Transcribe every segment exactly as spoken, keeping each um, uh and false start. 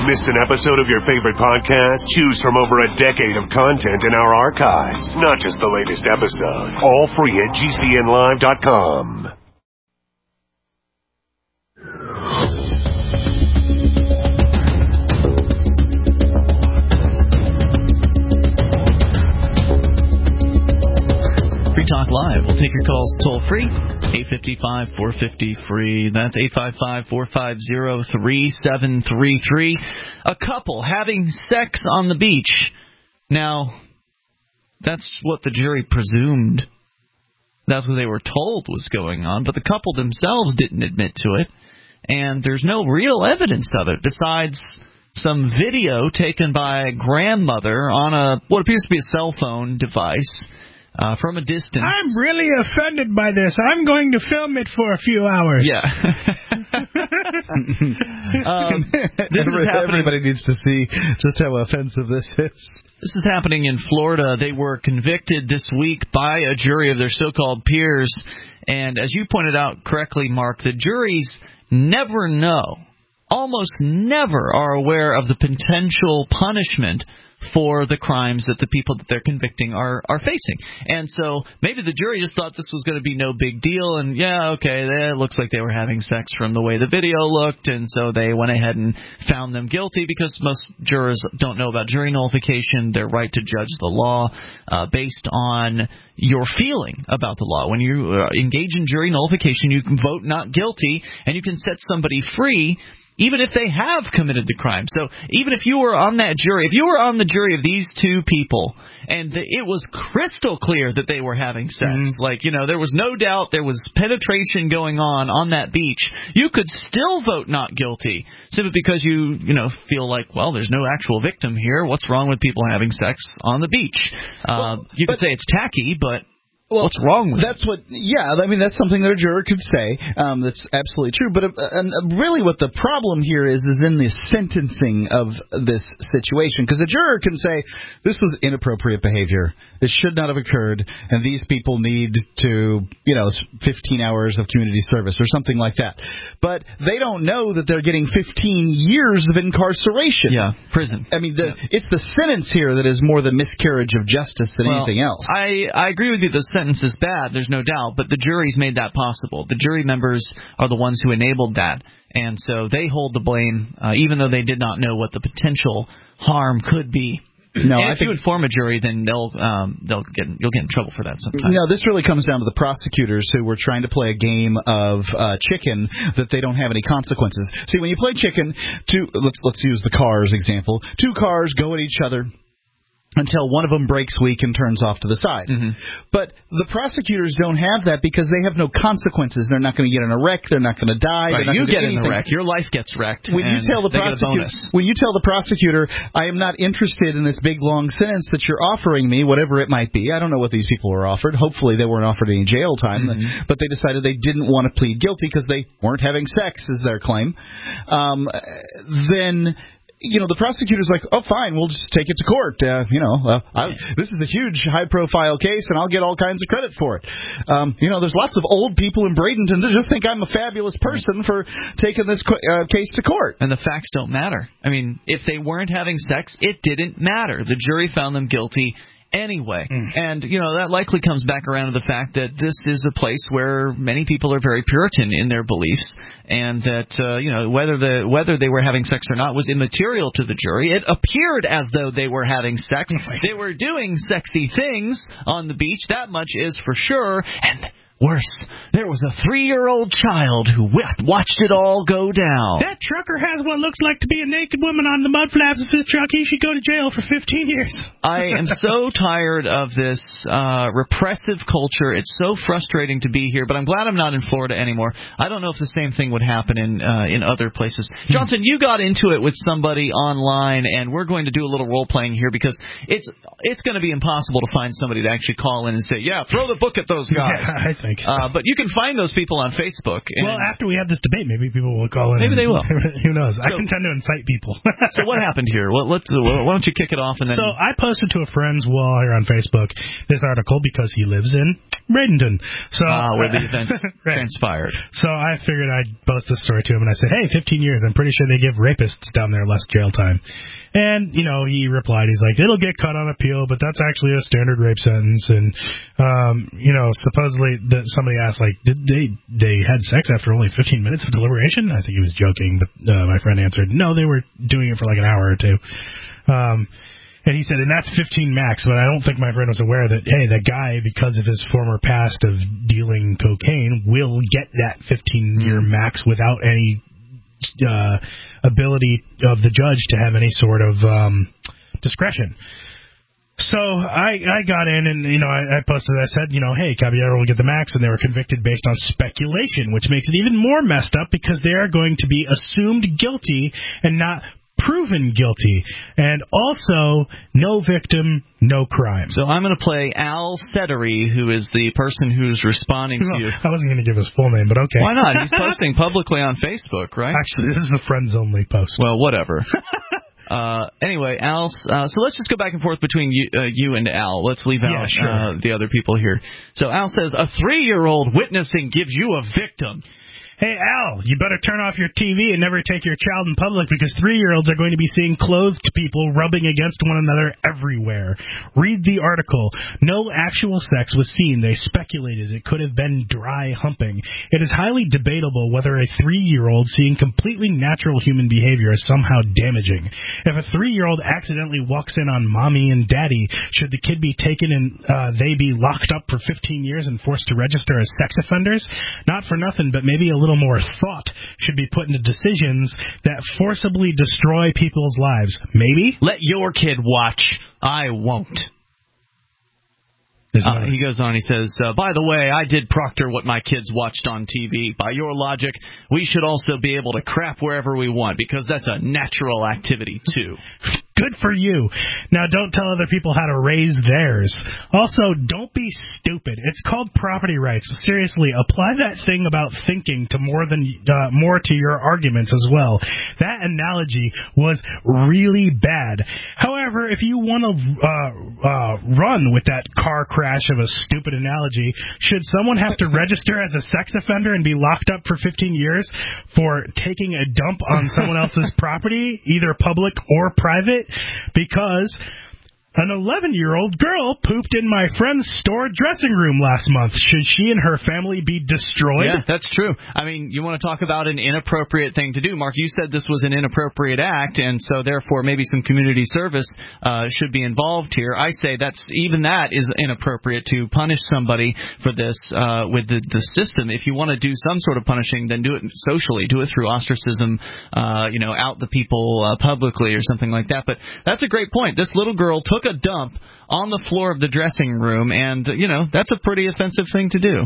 Missed an episode of your favorite podcast? Choose from over a decade of content in our archives. Not just the latest episode. All free at G C N live dot com. Free Talk Live. We'll take your calls toll-free, eight five five, four five zero, free. That's eight five five, four five zero, three seven three three. A couple having sex on the beach. Now, that's what the jury presumed. That's what they were told was going on, but the couple themselves didn't admit to it, and there's no real evidence of it besides some video taken by a grandmother on a what appears to be a cell phone device. Uh, from a distance. I'm really offended by this. I'm going to film it for a few hours. Yeah. um, Every, everybody needs to see just how offensive this is. This is happening in Florida. They were convicted this week by a jury of their so-called peers. And as you pointed out correctly, Mark, the juries never know, almost never are aware of the potential punishment for the crimes that the people that they're convicting are, are facing. And so maybe the jury just thought this was going to be no big deal, and yeah, okay, it looks like they were having sex from the way the video looked, and so they went ahead and found them guilty because most jurors don't know about jury nullification. They're right to judge the law uh, based on your feeling about the law. When you uh, engage in jury nullification, you can vote not guilty, and you can set somebody free even if they have committed the crime. So even if you were on that jury, if you were on the jury of these two people, and the, it was crystal clear that they were having sex, mm-hmm. like, you know, there was no doubt there was penetration going on on that beach, you could still vote not guilty, simply because you, you know, feel like, well, there's no actual victim here. What's wrong with people having sex on the beach? Uh, well, you could say it's tacky, but Well, what's wrong with that's it? What, yeah, I mean, that's something that a juror could say. Um, that's absolutely true. But uh, and really what the problem here is, is in the sentencing of this situation. Because a juror can say, this was inappropriate behavior. This should not have occurred. And these people need to, you know, fifteen hours of community service or something like that. But they don't know that they're getting fifteen years of incarceration. Yeah, prison. I mean, the, yeah. it's the sentence here that is more the miscarriage of justice than well, anything else. I, I agree with you. The sentence is bad, there's no doubt, but the jury's made that possible. The jury members are the ones who enabled that, and so they hold the blame, uh, even though they did not know what the potential harm could be. No, and I if think you inform a jury, then they'll um, they'll get you'll get in trouble for that sometimes. No, this really comes down to the prosecutors who were trying to play a game of uh, chicken that they don't have any consequences. See, when you play chicken, two let's let's use the cars example. Two cars go at each other until one of them breaks weak and turns off to the side. Mm-hmm. But the prosecutors don't have that because they have no consequences. They're not going to get in a wreck. They're not going to die. Right, not you get in a wreck. Your life gets wrecked. When you tell the prosecutor, when you tell the prosecutor, I am not interested in this big long sentence that you're offering me, whatever it might be. I don't know what these people were offered. Hopefully they weren't offered any jail time, mm-hmm. but they decided they didn't want to plead guilty because they weren't having sex, is their claim. Um, then. You know, the prosecutor's like, oh, fine, we'll just take it to court. Uh, you know, uh, I, this is a huge high-profile case, and I'll get all kinds of credit for it. Um, you know, there's lots of old people in Bradenton that just think I'm a fabulous person for taking this uh, case to court. And the facts don't matter. I mean, if they weren't having sex, it didn't matter. The jury found them guilty anyway. Mm. And, you know, that likely comes back around to the fact that this is a place where many people are very Puritan in their beliefs, and that, uh, you know, whether the whether they were having sex or not was immaterial to the jury. It appeared as though they were having sex. They were doing sexy things on the beach. That much is for sure. And worse, there was a three-year-old child who watched it all go down. That trucker has what looks like to be a naked woman on the mud flaps of his truck. He should go to jail for fifteen years. I am so tired of this uh, repressive culture. It's so frustrating to be here, but I'm glad I'm not in Florida anymore. I don't know if the same thing would happen in uh, in other places. Johnson, you got into it with somebody online, and we're going to do a little role-playing here because it's it's going to be impossible to find somebody to actually call in and say, yeah, throw the book at those guys. Yeah, I think. Uh, but you can find those people on Facebook. And well, after we have this debate, maybe people will call in. Maybe they will. Who knows? So, I can tend to incite people. So what happened here? Well, let's. Uh, why don't you kick it off and then? So I posted to a friend's wall here on Facebook this article because he lives in Bradenton. So, uh, where the events right. transpired. So I figured I'd post this story to him, and I said, hey, fifteen years, I'm pretty sure they give rapists down there less jail time. And, you know, he replied, he's like, it'll get cut on appeal, but that's actually a standard rape sentence. And, um, you know, supposedly that somebody asked, like, did they they had sex after only fifteen minutes of deliberation? I think he was joking, but uh, my friend answered, no, they were doing it for like an hour or two. Um, and he said, and that's fifteen max, but I don't think my friend was aware that, hey, that guy, because of his former past of dealing cocaine, will get that fifteen-year mm. max without any uh, ability of the judge to have any sort of um, discretion. So I, I got in and, you know, I, I posted, I said, you know, hey, Caballero will get the max, and they were convicted based on speculation, which makes it even more messed up because they are going to be assumed guilty and not proven guilty. And also, no victim, no crime. So I'm going to play Al Settery, who is the person who's responding to you. I wasn't going to give his full name, but okay. Why not? He's posting publicly on Facebook, right? Actually, this is a friends-only post. Well, whatever. Uh, anyway, Al, uh, so let's just go back and forth between you, uh, you and Al. Let's leave out yeah, sure. uh, the other people here. So Al says, a three-year-old witnessing gives you a victim. Hey, Al, you better turn off your T V and never take your child in public because three-year-olds are going to be seeing clothed people rubbing against one another everywhere. Read the article. No actual sex was seen. They speculated it could have been dry humping. It is highly debatable whether a three-year-old seeing completely natural human behavior is somehow damaging. If a three-year-old accidentally walks in on mommy and daddy, should the kid be taken and uh, they be locked up for fifteen years and forced to register as sex offenders? Not for nothing, but maybe a little more thought should be put into decisions that forcibly destroy people's lives. Maybe? Let your kid watch. I won't. Uh, he goes on, he says, uh, by the way, I did proctor what my kids watched on T V. By your logic, we should also be able to crap wherever we want, because that's a natural activity, too. Good for you. Now, don't tell other people how to raise theirs. Also, don't be stupid. It's called property rights. Seriously, apply that thing about thinking to more than uh, more to your arguments as well. That analogy was really bad. However, if you want to uh, uh, run with that car crash of a stupid analogy, should someone have to register as a sex offender and be locked up for fifteen years for taking a dump on someone else's property, either public or private? Because an eleven-year-old girl pooped in my friend's store dressing room last month. Should she and her family be destroyed? Yeah, that's true. I mean, you want to talk about an inappropriate thing to do. Mark, you said this was an inappropriate act, and so therefore maybe some community service uh, should be involved here. I say that's even that is inappropriate to punish somebody for this uh, with the, the system. If you want to do some sort of punishing, then do it socially. Do it through ostracism, uh, you know, out the people uh, publicly or something like that. But that's a great point. This little girl took a dump on the floor of the dressing room, and, you know, that's a pretty offensive thing to do.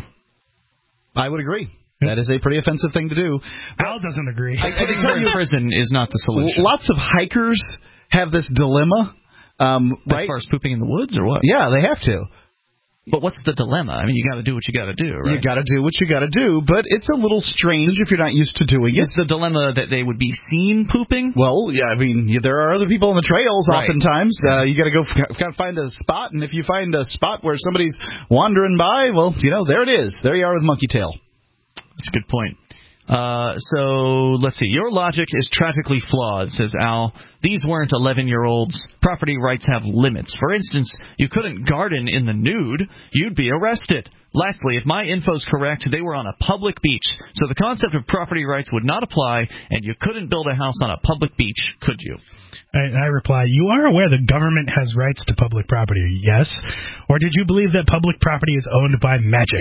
I would agree. That is a pretty offensive thing to do. Al doesn't agree. I, I can tell you, prison is not the solution. Lots of hikers have this dilemma. Um, as right? far as pooping in the woods, or what? Yeah, they have to. But what's the dilemma? I mean, you got to do what you got to do, right? You got to do what you got to do, but it's a little strange if you're not used to doing it. Is the dilemma that they would be seen pooping? Well, yeah, I mean, yeah, there are other people on the trails right. oftentimes. Uh, you got to go f- kind of find a spot, and if you find a spot where somebody's wandering by, well, you know, there it is. There you are with monkey tail. That's a good point. Uh, so, let's see. Your logic is tragically flawed, says Al. These weren't eleven-year-olds. Property rights have limits. For instance, you couldn't garden in the nude. You'd be arrested. Lastly, if my info's correct, they were on a public beach. So the concept of property rights would not apply, and you couldn't build a house on a public beach, could you? I, I reply, you are aware the government has rights to public property, yes? Or did you believe that public property is owned by magic?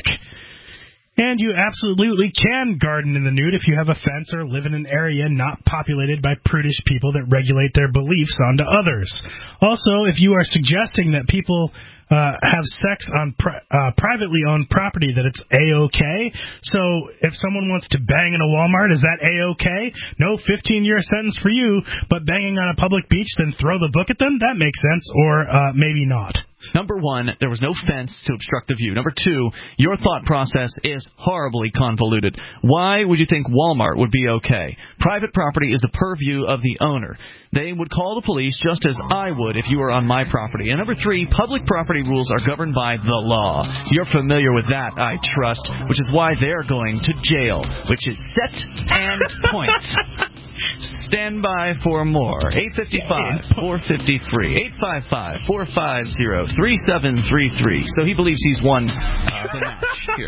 And you absolutely can garden in the nude if you have a fence or live in an area not populated by prudish people that regulate their beliefs onto others. Also, if you are suggesting that people uh, have sex on pri- uh, privately owned property, that it's A-okay. So if someone wants to bang in a Walmart, is that A-okay? No fifteen-year sentence for you, but banging on a public beach, then throw the book at them? That makes sense, or uh, maybe not. Number one, there was no fence to obstruct the view. Number two, your thought process is horribly convoluted. Why would you think Walmart would be okay? Private property is the purview of the owner. They would call the police just as I would if you were on my property. And number three, public property property rules are governed by the law. You're familiar with that, I trust, which is why they're going to jail, which is set and point. Stand by for more. eight five five, four five zero, free. eight five five, four five zero, three seven three three. So he believes he's won uh, the match here.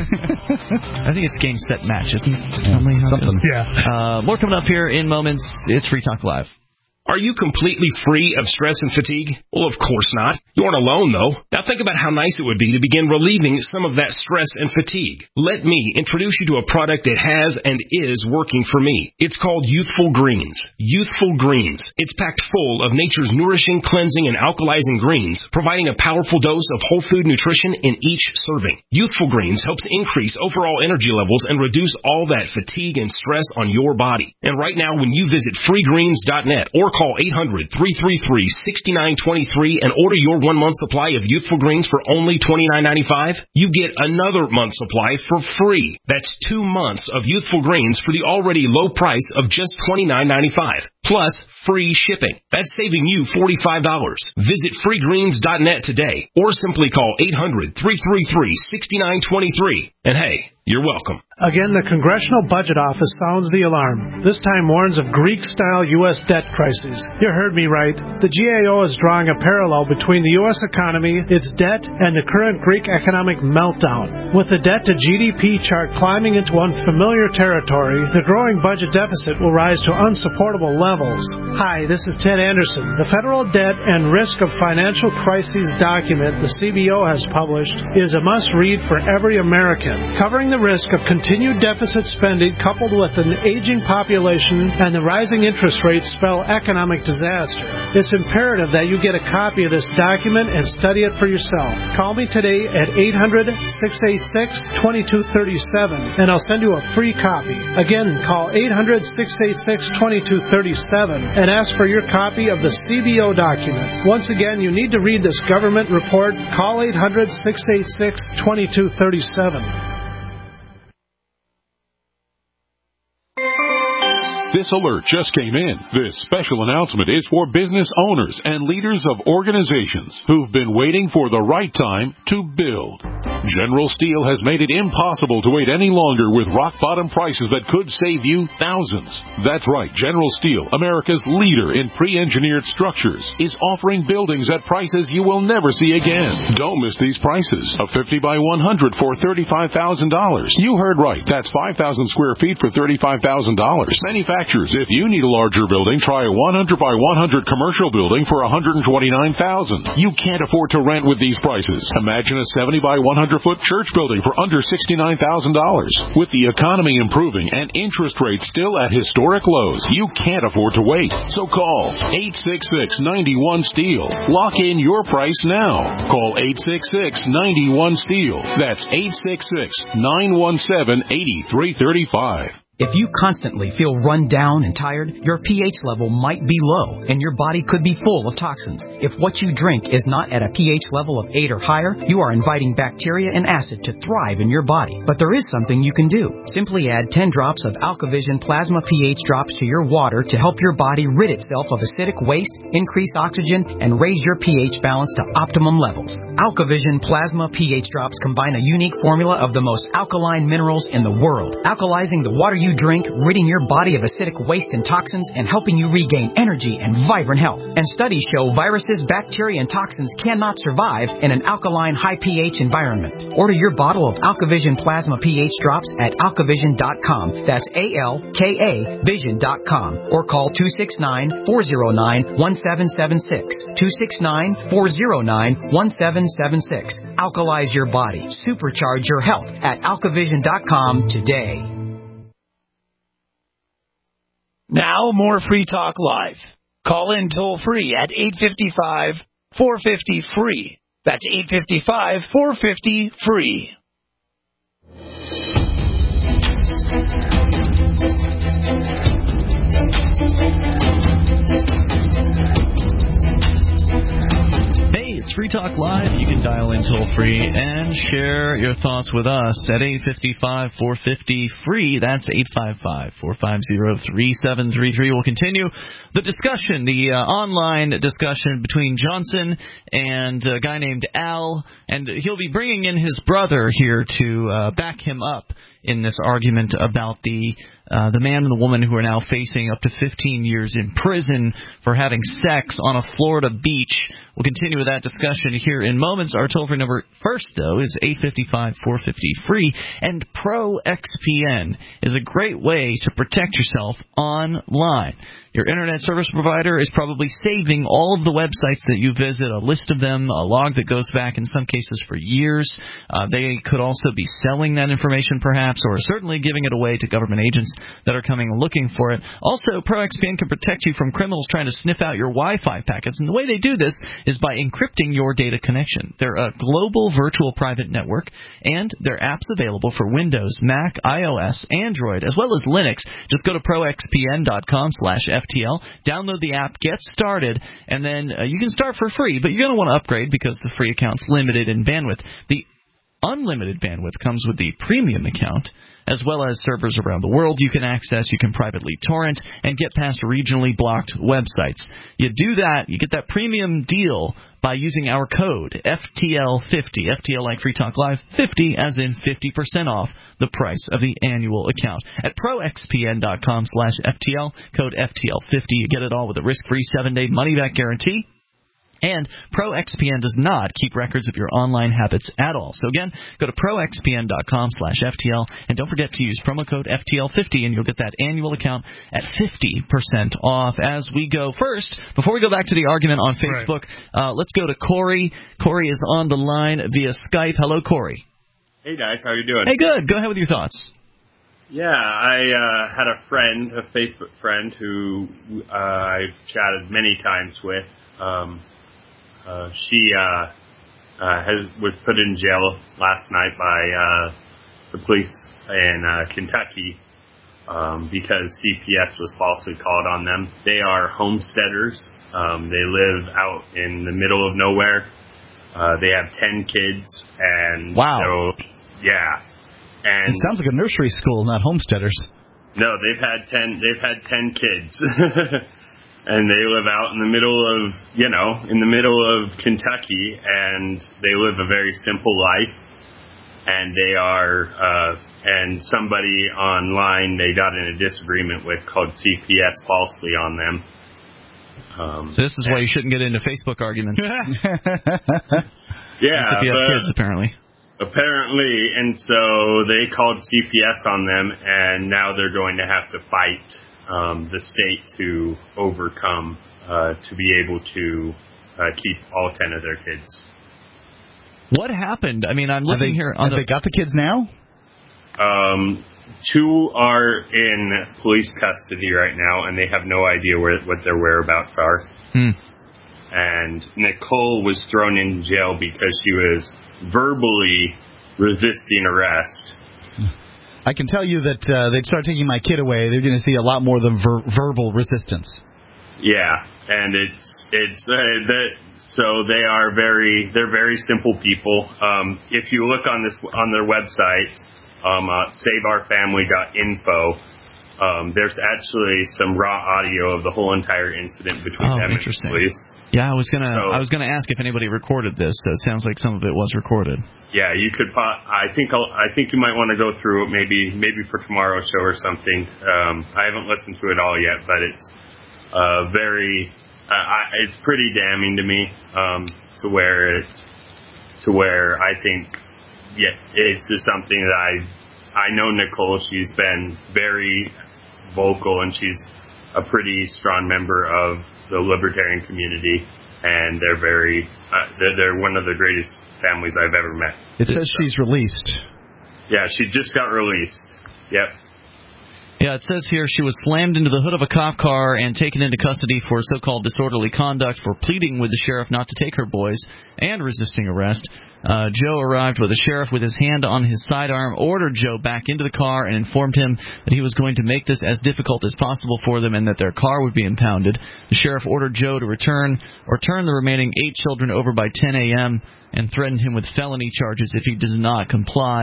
I think it's game, set, match, isn't it? Yeah. Something. Yeah. Uh, more coming up here in moments. It's Free Talk Live. Are you completely free of stress and fatigue? Well, of course not. You aren't alone, though. Now think about how nice it would be to begin relieving some of that stress and fatigue. Let me introduce you to a product that has and is working for me. It's called Youthful Greens. Youthful Greens. It's packed full of nature's nourishing, cleansing, and alkalizing greens, providing a powerful dose of whole food nutrition in each serving. Youthful Greens helps increase overall energy levels and reduce all that fatigue and stress on your body. And right now, when you visit free greens dot net or call eight hundred, three three three, six nine two three and order your one-month supply of Youthful Greens for only twenty-nine ninety-five, you get another month's supply for free. That's two months of Youthful Greens for the already low price of just twenty-nine ninety-five, plus free shipping. That's saving you forty-five dollars. Visit free greens dot net today or simply call eight hundred, three three three, six nine two three. And hey, you're welcome. Again, the Congressional Budget Office sounds the alarm. This time warns of Greek-style U S debt crises. You heard me right. The G A O is drawing a parallel between the U S economy, its debt, and the current Greek economic meltdown. With the debt-to-G D P chart climbing into unfamiliar territory, the growing budget deficit will rise to unsupportable levels. Hi, this is Ted Anderson. The Federal Debt and Risk of Financial Crises document the C B O has published is a must-read for every American, covering the risk of continued deficit spending coupled with an aging population and the rising interest rates spell economic disaster. It's imperative that you get a copy of this document and study it for yourself. Call me today at eight hundred, six eight six, two two three seven and I'll send you a free copy. Again, call eight hundred, six eight six, two two three seven and ask for your copy of the C B O document. Once again, you need to read this government report. Call eight hundred, six eight six, two two three seven. This alert just came in. This special announcement is for business owners and leaders of organizations who've been waiting for the right time to build. General Steel has made it impossible to wait any longer with rock-bottom prices that could save you thousands. That's right. General Steel, America's leader in pre-engineered structures, is offering buildings at prices you will never see again. Don't miss these prices. A fifty by one hundred for thirty-five thousand dollars. You heard right. That's five thousand square feet for thirty-five thousand dollars. Manufactured. If you need a larger building, try a one hundred by one hundred commercial building for one hundred twenty-nine thousand dollars. You can't afford to rent with these prices. Imagine a seventy by one hundred foot church building for under sixty-nine thousand dollars. With the economy improving and interest rates still at historic lows, you can't afford to wait. So call eight six six, nine one, STEEL. Lock in your price now. Call eight six six, nine one, STEEL. That's eight six six, nine one seven, eight three three five. If you constantly feel run down and tired, your pH level might be low, and your body could be full of toxins. If what you drink is not at a pH level of eight or higher, you are inviting bacteria and acid to thrive in your body. But there is something you can do. Simply add ten drops of AlkaVision Plasma pH drops to your water to help your body rid itself of acidic waste, increase oxygen, and raise your pH balance to optimum levels. AlkaVision Plasma pH drops combine a unique formula of the most alkaline minerals in the world, alkalizing the water you you drink, ridding your body of acidic waste and toxins, and helping you regain energy and vibrant health. And studies show viruses, bacteria, and toxins cannot survive in an alkaline, high pH environment. Order your bottle of AlkaVision Plasma pH drops at alkavision dot com. That's A L K A vision dot com. Or call two six nine, four zero nine, one seven seven six. two six nine, four zero nine, one seven seven six. Alkalize your body. Supercharge your health at alkavision dot com today. Now, more Free Talk Live. Call in toll-free at eight five five, four five zero, free. That's eight five five, four five zero, free. It's Free Talk Live. You can dial in toll-free and share your thoughts with us at eight five five, four five zero, free. That's eight five five, four five zero, three seven three three. We'll continue the discussion, the uh, online discussion between Johnson and a guy named Al, and he'll be bringing in his brother here to uh, back him up in this argument about the uh, the man and the woman who are now facing up to fifteen years in prison for having sex on a Florida beach. We'll continue with that discussion here in moments. Our toll-free number first, though, is eight five five, four five zero, free, and Pro X P N is a great way to protect yourself online. Your internet service provider is probably saving all of the websites that you visit, a list of them, a log that goes back in some cases for years. Uh, they could also be selling that information perhaps, or certainly giving it away to government agents that are coming looking for it. Also, Pro X P N can protect you from criminals trying to sniff out your Wi-Fi packets, and the way they do this is by encrypting your data connection. They're a global virtual private network, and their apps available for Windows, Mac, iOS, Android, as well as Linux. Just go to pro x p n dot com slash f t l, download the app, get started, and then uh, you can start for free, but you're going to want to upgrade because the free account's limited in bandwidth. The unlimited bandwidth comes with the premium account, as well as servers around the world you can access. You can privately torrent and get past regionally blocked websites. You do that, you get that premium deal by using our code F T L fifty, F T L like Free Talk Live, fifty as in fifty percent off the price of the annual account. At pro x p n dot com slash F T L, code F T L fifty, you get it all with a risk-free seven-day money-back guarantee. And Pro X P N does not keep records of your online habits at all. So again, go to pro x p n dot com slash F T L, and don't forget to use promo code F T L fifty, and you'll get that annual account at fifty percent off. As we go first, before we go back to the argument on Facebook, right. uh, let's go to Corey. Corey is on the line via Skype. Hello, Corey. Hey, guys. How are you doing? Hey, good. Go ahead with your thoughts. Yeah, I uh, had a friend, a Facebook friend, who uh, I've chatted many times with. Um Uh, she uh, uh, has, was put in jail last night by uh, the police in uh, Kentucky um, because C P S was falsely called on them. They are homesteaders. Um, they live out in the middle of nowhere. Uh, they have ten kids, and wow, so, yeah, and it sounds like a nursery school, not homesteaders. No, they've had ten. They've had ten kids. And they live out in the middle of, you know, in the middle of Kentucky, and they live a very simple life. And they are, uh, and somebody online they got in a disagreement with called C P S falsely on them. Um, so this is why you shouldn't get into Facebook arguments. Yeah, if you have kids, apparently. Apparently, and so they called C P S on them, and now they're going to have to fight Um, the state to overcome uh, to be able to uh, keep all ten of their kids. What happened? I mean, I'm looking they, here. On have the... they got the kids now? Um, two are in police custody right now, and they have no idea where what their whereabouts are. Hmm. And Nicole was thrown in jail because she was verbally resisting arrest. I can tell you that uh, they'd start taking my kid away, they're going to see a lot more than ver- verbal resistance. Yeah, and it's it's uh, that so they are very they're very simple people. Um, if you look on this on their website, um, uh, save our family dot info, um, there's actually some raw audio of the whole entire incident between oh, them and the police. Yeah, I was gonna so, I was gonna ask if anybody recorded this. So it sounds like some of it was recorded. Yeah, you could. I think I'll, I think you might want to go through it maybe maybe for tomorrow's show or something. Um, I haven't listened to it all yet, but it's uh, very uh, I, it's pretty damning to me um, to where it to where I think yeah it's just something that I I know Nicole. She's been very vocal, and she's a pretty strong member of the libertarian community, and they're very, uh, they're, they're one of the greatest families I've ever met. It says so. She's released. Yeah, she just got released. Yep. Yeah, it says here she was slammed into the hood of a cop car and taken into custody for so-called disorderly conduct for pleading with the sheriff not to take her boys and resisting arrest. Uh, Joe arrived with the sheriff with his hand on his sidearm, ordered Joe back into the car, and informed him that he was going to make this as difficult as possible for them and that their car would be impounded. The sheriff ordered Joe to return or turn the remaining eight children over by ten a.m. and threatened him with felony charges if he does not comply.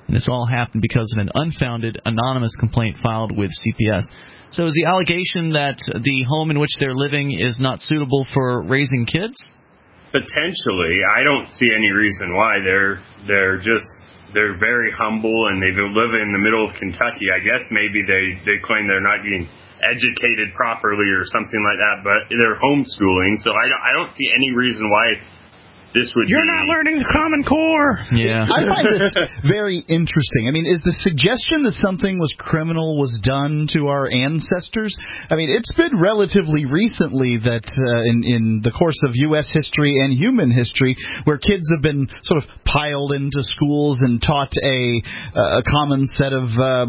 And this all happened because of an unfounded anonymous complaint filed with C P S. So is the allegation that the home in which they're living is not suitable for raising kids? Potentially. I don't see any reason why. They're they're just they're very humble, and they live in the middle of Kentucky. I guess maybe they, they claim they're not getting educated properly or something like that, but they're homeschooling, so I don't, I don't see any reason why this would You're be... not learning the Common Core. Yeah. I find this very interesting. I mean, is the suggestion that something was criminal was done to our ancestors? I mean, it's been relatively recently that uh, in, in the course of U S history and human history where kids have been sort of piled into schools and taught a, a common set of uh,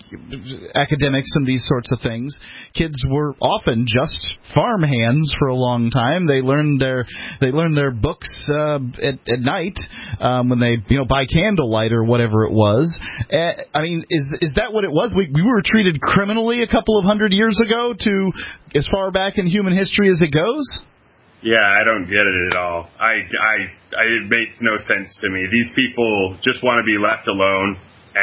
academics and these sorts of things. Kids were often just farm hands for a long time. They learned their, they learned their books Uh, at, at night um, when they, you know, by candlelight or whatever it was. Uh, I mean, is is that what it was? We we were treated criminally a couple of hundred years ago to as far back in human history as it goes? Yeah, I don't get it at all. I, I, I, it makes no sense to me. These people just want to be left alone,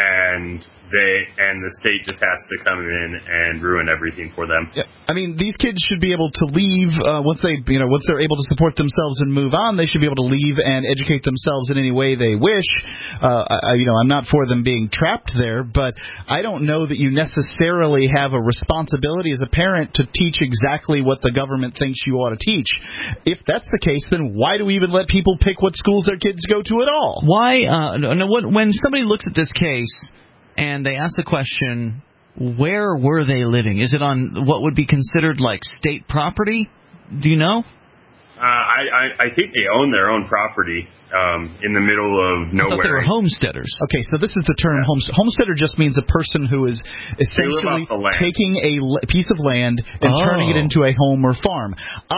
and they and the state just has to come in and ruin everything for them. Yeah. I mean, these kids should be able to leave uh, once they, you know, once they're able to support themselves and move on. They should be able to leave and educate themselves in any way they wish. Uh, I, you know, I'm not for them being trapped there, but I don't know that you necessarily have a responsibility as a parent to teach exactly what the government thinks you ought to teach. If that's the case, then why do we even let people pick what schools their kids go to at all? Why? Uh, no, when somebody looks at this case and they ask the question, where were they living? Is it on what would be considered like state property? Do you know? Uh, I, I, I think they own their own property um, in the middle of nowhere. I thought they were homesteaders. Okay, so this is the term yeah. homestead. Homesteader just means a person who is essentially taking a l- piece of land and oh. turning it into a home or farm.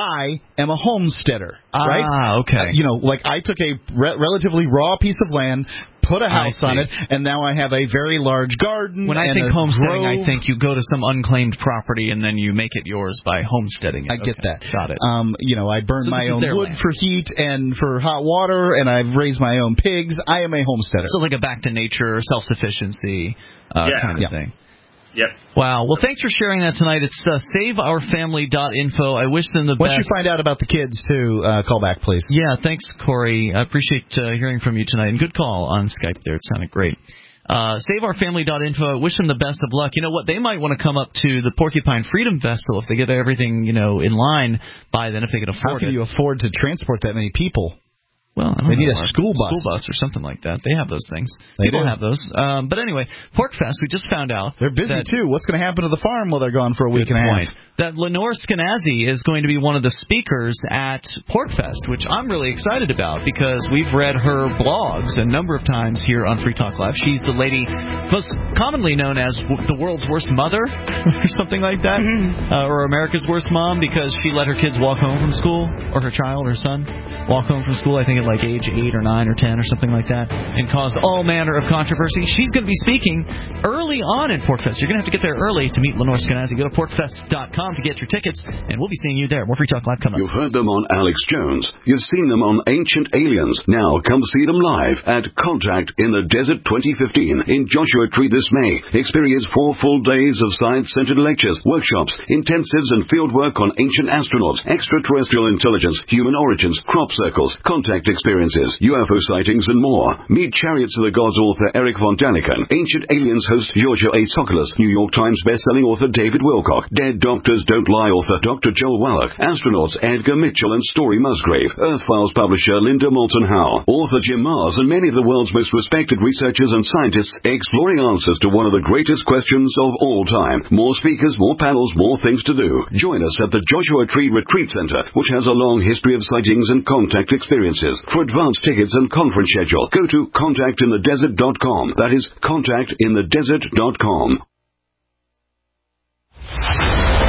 I am a homesteader, ah, right? Ah, okay. Uh, you know, like I took a re- relatively raw piece of land, put a house on it, and now I have a very large garden. When I and think homesteading, grove. I think you go to some unclaimed property and then you make it yours by homesteading it. I okay. get that. Got it. Um, you know, I burn so my own wood land. for heat and for hot water, and I've raised my own pigs. I am a homesteader. So like a back to nature, self-sufficiency uh, yeah. kind of yeah. thing. Yep. Wow. Well, thanks for sharing that tonight. It's uh, save our family dot info. I wish them the Once best. Once you find out about the kids, too, uh, call back, please. Yeah, thanks, Corey. I appreciate uh, hearing from you tonight. And good call on Skype there. It sounded great. Uh, save our family dot info. I wish them the best of luck. You know what? They might want to come up to the Porcupine Freedom Festival if they get everything, you know, in line by then, if they can afford it. How can it. you afford to transport that many people? Well, I don't they know, need a school bus. School bus or something like that. They have those things. They People do. have those. Um, but anyway, PorcFest, we just found out. They're busy, that, too. What's going to happen to the farm while they're gone for a week and a half? That Lenore Skenazy is going to be one of the speakers at PorcFest, which I'm really excited about because we've read her blogs a number of times here on Free Talk Live. She's the lady most commonly known as the world's worst mother or something like that, mm-hmm. uh, or America's worst mom because she let her kids walk home from school, or her child, her son, walk home from school, I think at like age eight or nine or ten or something like that, and caused all manner of controversy. She's going to be speaking early on in PorcFest. You're going to have to get there early to meet Lenore Skenazy. Go to porc fest dot com to get your tickets, and we'll be seeing you there. More Free Talk Live coming up. You've heard them on Alex Jones. You've seen them on Ancient Aliens. Now come see them live at Contact in the Desert twenty fifteen in Joshua Tree this May. Experience four full days of science-centered lectures, workshops, intensives, and fieldwork on ancient astronauts, extraterrestrial intelligence, human origins, crop circles, contact experiences, U F O sightings, and more. Meet Chariots of the Gods author Eric von Daniken, Ancient Aliens host Giorgio A. Tsoukalos, New York Times bestselling author David Wilcock, Dead Doctors Don't Lie author Doctor Joel Wallach, astronauts Edgar Mitchell and Story Musgrave, Earth Files publisher Linda Moulton Howe, author Jim Mars, and many of the world's most respected researchers and scientists exploring answers to one of the greatest questions of all time. More speakers, more panels, more things to do. Join us at the Joshua Tree Retreat Center, which has a long history of sightings and contact experiences. For advance tickets and conference schedule, go to contact in the desert dot com. That is contact in the desert dot com.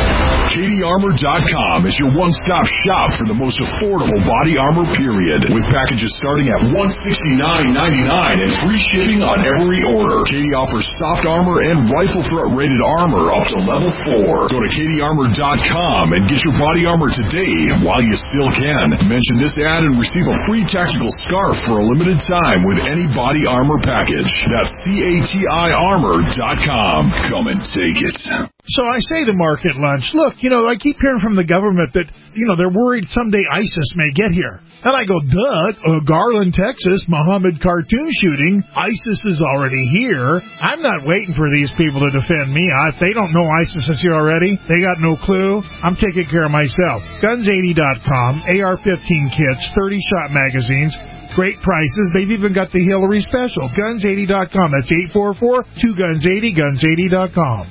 K D Armor dot com is your one-stop shop for the most affordable body armor, period. With packages starting at one hundred sixty-nine ninety-nine and free shipping on every order. K D offers soft armor and rifle threat rated armor up to level four. Go to K D Armor dot com and get your body armor today while you still can. Mention this ad and receive a free tactical scarf for a limited time with any body armor package. That's C A T I Armor dot com. Come and take it. So I say to Mark at lunch, look, you know, I keep hearing from the government that, you know, they're worried someday ISIS may get here. And I go, duh, uh, Garland, Texas, Muhammad cartoon shooting, ISIS is already here. I'm not waiting for these people to defend me. If they don't know ISIS is here already, they got no clue. I'm taking care of myself. guns eighty dot com, A R fifteen kits, thirty-shot magazines, great prices. They've even got the Hillary special. guns eighty dot com. That's eight four four, two guns eighty, guns eighty dot com.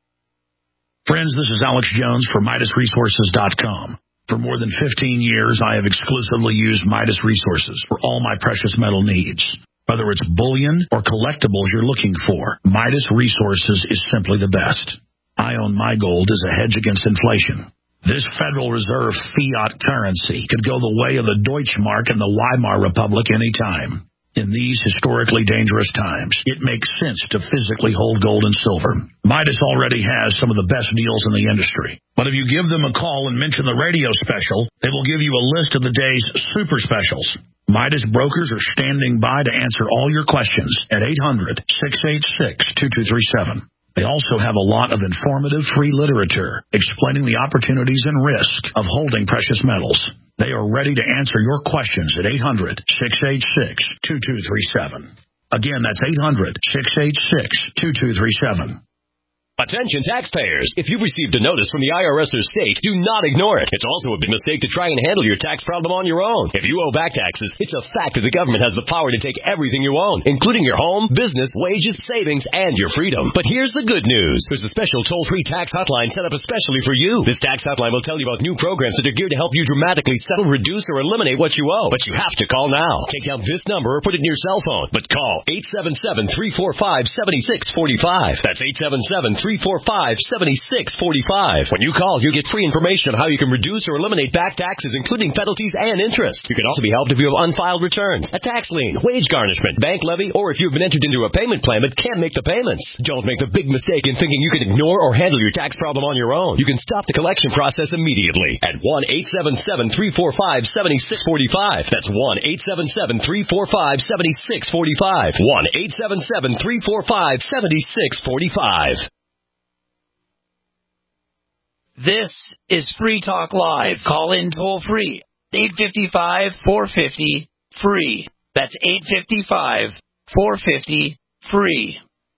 Friends, this is Alex Jones for Midas Resources dot com. For more than fifteen years, I have exclusively used Midas Resources for all my precious metal needs. Whether it's bullion or collectibles you're looking for, Midas Resources is simply the best. I own my gold as a hedge against inflation. This Federal Reserve fiat currency could go the way of the Deutschmark and the Weimar Republic anytime. In these historically dangerous times, it makes sense to physically hold gold and silver. Midas already has some of the best deals in the industry. But if you give them a call and mention the radio special, they will give you a list of the day's super specials. Midas brokers are standing by to answer all your questions at eight hundred, six eight six, two two three seven. They also have a lot of informative free literature explaining the opportunities and risk of holding precious metals. They are ready to answer your questions at eight hundred, six eight six, two two three seven. Again, that's eight hundred, six eight six, two two three seven. Attention taxpayers. If you've received a notice from the I R S or state, do not ignore it. It's also a big mistake to try and handle your tax problem on your own. If you owe back taxes, it's a fact that the government has the power to take everything you own, including your home, business, wages, savings, and your freedom. But here's the good news. There's a special toll-free tax hotline set up especially for you. This tax hotline will tell you about new programs that are geared to help you dramatically settle, reduce, or eliminate what you owe. But you have to call now. Take down this number or put it in your cell phone. But call eight seven seven, three four five, seven six four five. That's eight seven seven, three four five, seven six four five. When you call, you get free information on how you can reduce or eliminate back taxes, including penalties and interest. You can also be helped if you have unfiled returns, a tax lien, wage garnishment, bank levy, or if you've been entered into a payment plan but can't make the payments. Don't make the big mistake in thinking you can ignore or handle your tax problem on your own. You can stop the collection process immediately at one eight seven seven, three four five, seven six four five. That's one eight seven seven, three four five, seven six four five. one eight seven seven, three four five, seven six four five. This is Free Talk Live. Call in toll free. eight five five, four five zero, free. That's eight five five, four five zero, free.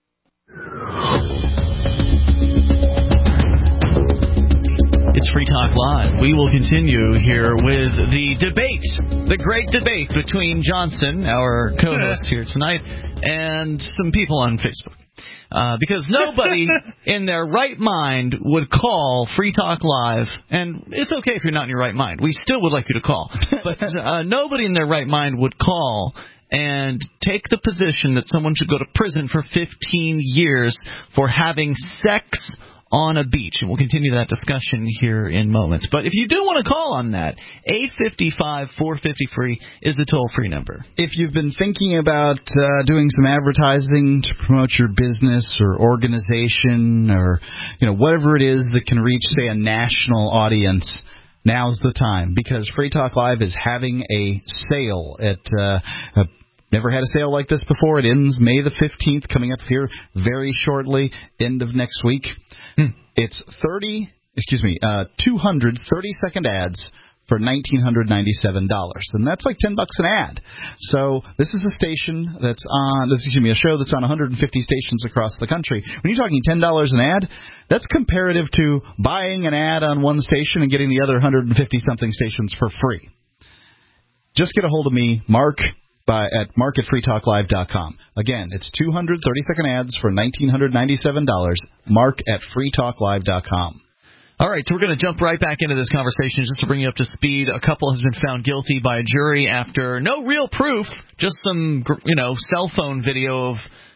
It's Free Talk Live. We will continue here with the debate, the great debate between Johnson, our co-host here tonight, and some people on Facebook. Uh, because nobody in their right mind would call Free Talk Live, and it's okay if you're not in your right mind. We still would like you to call. But uh, nobody in their right mind would call and take the position that someone should go to prison for fifteen years for having sex on a beach. And we'll continue that discussion here in moments. But if you do want to call on that, eight five five, four five zero, free is the toll-free number. If you've been thinking about uh, doing some advertising to promote your business or organization or, you know, whatever it is that can reach, say, a national audience, now's the time, because Free Talk Live is having a sale at uh, a Never had a sale like this before. It ends May the fifteenth, coming up here very shortly, end of next week. Hmm. It's thirty, excuse me, uh, two hundred thirty-second ads for one thousand nine hundred ninety-seven dollars, and that's like ten bucks an ad. So this is a station that's on, this excuse me, a show that's on one hundred fifty stations across the country. When you're talking ten dollars an ad, that's comparative to buying an ad on one station and getting the other one hundred fifty something stations for free. Just get a hold of me, Mark. By, at mark at free talk live dot com. Again, it's two hundred thirty-second ads for one thousand nine hundred ninety-seven dollars. Mark at free talk live dot com. All right, so we're going to jump right back into this conversation just to bring you up to speed. A couple has been found guilty by a jury after no real proof, just some, you know, cell phone video of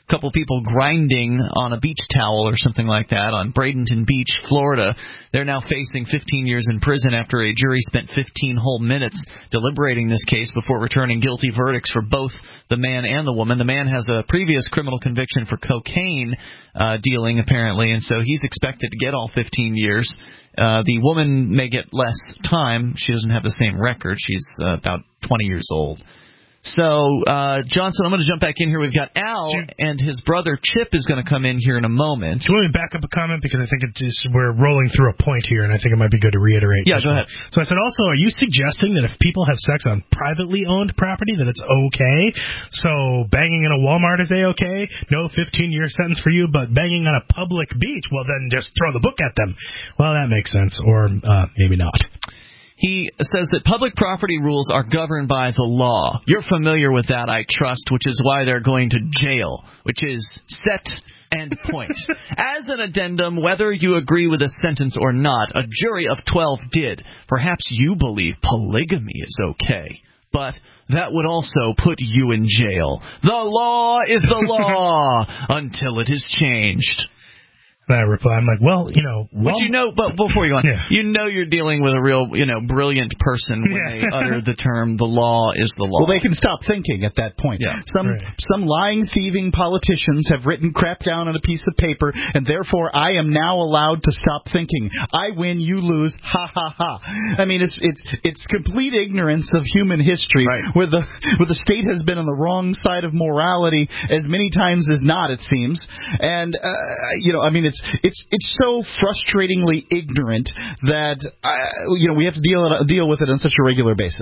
A couple people grinding on a beach towel or something like that on Bradenton Beach, Florida. They're now facing fifteen years in prison after a jury spent fifteen whole minutes deliberating this case before returning guilty verdicts for both the man and the woman. The man has a previous criminal conviction for cocaine uh, dealing, apparently, and so he's expected to get all fifteen years. Uh, the woman may get less time. She doesn't have the same record. She's uh, about twenty years old. So, uh, Johnson, I'm going to jump back in here. We've got Al, and his brother Chip is going to come in here in a moment. Do you want me to back up a comment? Because I think it just, we're rolling through a point here, and I think it might be good to reiterate. Yeah, go ahead. So I said, also, are you suggesting that if people have sex on privately owned property, that it's okay? So banging in a Walmart is A-okay? No fifteen-year sentence for you, but banging on a public beach, well, then just throw the book at them. Well, that makes sense, or uh, maybe not. He says that public property rules are governed by the law. You're familiar with that, I trust, which is why they're going to jail, which is set and point. As an addendum, whether you agree with a sentence or not, a jury of twelve did. Perhaps you believe polygamy is okay, but that would also put you in jail. The law is the law until it is changed. I reply, I'm like, well, you know... Well, but you know, but before you go on, yeah. you know you're dealing with a real, you know, brilliant person when yeah. they utter the term, the law is the law. Well, they can stop thinking at that point. Yeah. Some right. some lying, thieving politicians have written crap down on a piece of paper, and therefore I am now allowed to stop thinking. I win, you lose, ha, ha, ha. I mean, it's it's it's complete ignorance of human history, right. where the where the state has been on the wrong side of morality as many times as not, it seems. And, uh, you know, I mean, it's It's it's so frustratingly ignorant that uh, you know we have to deal deal with it on such a regular basis.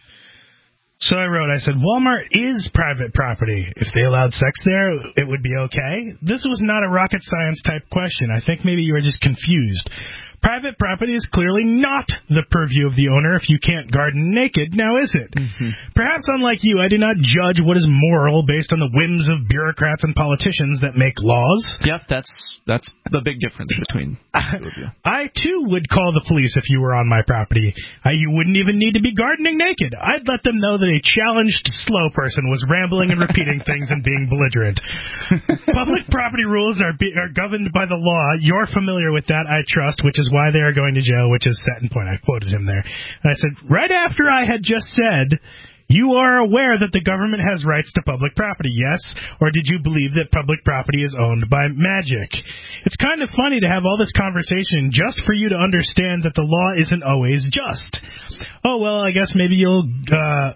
So I wrote, I said, Walmart is private property. If they allowed sex there, it would be okay. This was not a rocket science type question. I think maybe you were just confused. Private property is clearly not the purview of the owner if you can't garden naked, now is it? Mm-hmm. Perhaps unlike you, I do not judge what is moral based on the whims of bureaucrats and politicians that make laws. Yep, that's that's the big difference between the two of you. I, too, would call the police if you were on my property. I, you wouldn't even need to be gardening naked. I'd let them know that a challenged slow person was rambling and repeating things and being belligerent. Public property rules are, be, are governed by the law. You're familiar with that, I trust, which is why they are going to jail, which is set in point. I quoted him there. And I said, right after I had just said, you are aware that the government has rights to public property, yes? Or did you believe that public property is owned by magic? It's kind of funny to have all this conversation just for you to understand that the law isn't always just. Oh, well, I guess maybe you'll... Uh,